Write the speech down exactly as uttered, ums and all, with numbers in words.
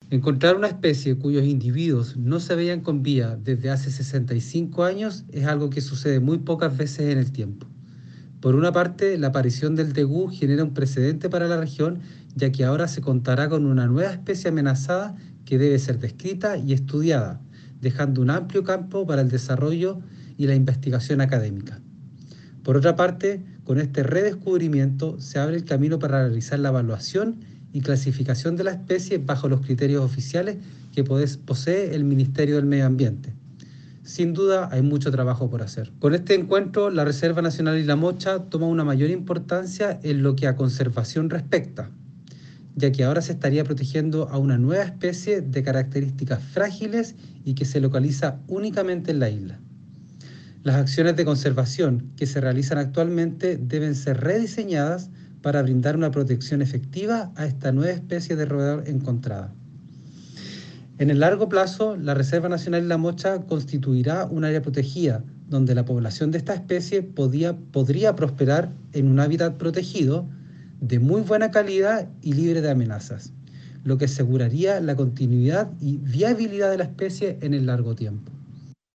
Encontrar una especie cuyos individuos no se veían con vida desde hace sesenta y cinco años es algo que sucede muy pocas veces en el tiempo. Por una parte, la aparición del tegú genera un precedente para la región, ya que ahora se contará con una nueva especie amenazada que debe ser descrita y estudiada, dejando un amplio campo para el desarrollo y la investigación académica. Por otra parte, con este redescubrimiento se abre el camino para realizar la evaluación y clasificación de la especie bajo los criterios oficiales que posee el Ministerio del Medio Ambiente. Sin duda hay mucho trabajo por hacer. Con este encuentro, la Reserva Nacional Isla Mocha toma una mayor importancia en lo que a conservación respecta, ya que ahora se estaría protegiendo a una nueva especie de características frágiles y que se localiza únicamente en la isla. Las acciones de conservación que se realizan actualmente deben ser rediseñadas para brindar una protección efectiva a esta nueva especie de roedor encontrada. En el largo plazo, la Reserva Nacional Isla Mocha constituirá un área protegida, donde la población de esta especie podía, podría prosperar en un hábitat protegido, de muy buena calidad y libre de amenazas, lo que aseguraría la continuidad y viabilidad de la especie en el largo tiempo.